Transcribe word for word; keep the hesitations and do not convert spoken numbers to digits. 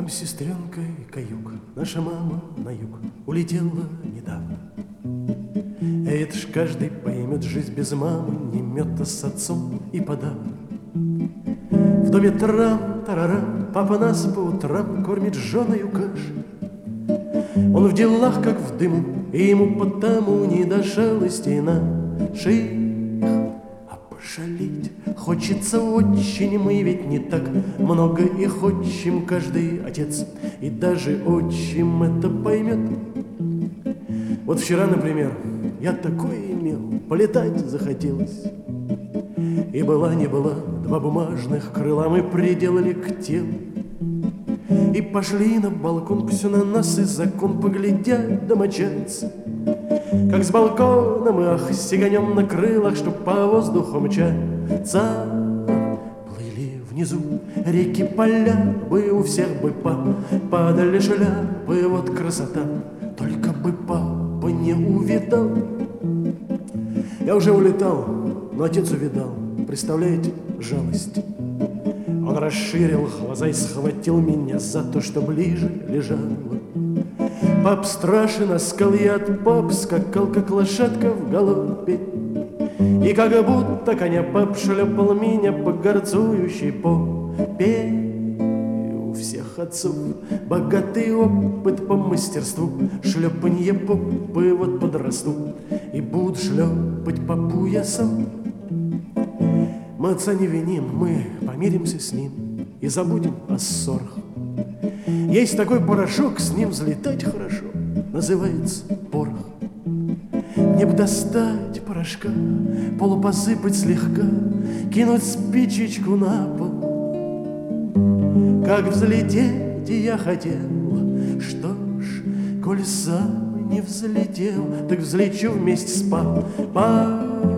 нам сестренкой каюк, наша мама на юг улетела недавно. Это ж каждый поймет, жизнь без мамы не мед, а с отцом и подавно. В доме трам-тарарам, папа нас по утрам кормит жженую кашей. Он в делах, как в дыму, и ему потому не до шалости наших. А пошалить хочется очень, мы ведь не так много их отчим, каждый отец, и даже отчим это поймет. Вот вчера, например, я такое имел, полетать захотелось. И была не была, два бумажных крыла мы приделали к телу. И пошли на балкон, все на нас и закон, поглядят домочадцы, как с балкона мы, ах, сиганем на крылах, чтоб по воздуху мчаться. Плыли внизу реки, поля, бы у всех бы пап падали шляпы, вот красота, только бы папа не увидал. Я уже улетал, но отец увидал, представляете, жалость. Он расширил глаза и схватил меня за то, что ближе лежало. Пап страшен, а скалы от пап скакал, как лошадка в галопе. И как будто коня пап шлепал меня по горцующей попе. У всех отцов богатый опыт по мастерству шлепанье попы, вот подрасту и буду шлепать по поясам. Мы отца не виним, мы помиримся с ним и забудем о ссорах. Есть такой порошок, с ним взлетать хорошо, называется порох. Мне бы достать порошка, полу посыпать слегка, кинуть спичечку на пол. Как взлететь я хотел, что ж, коль сам не взлетел, так взлечу вместе с папой.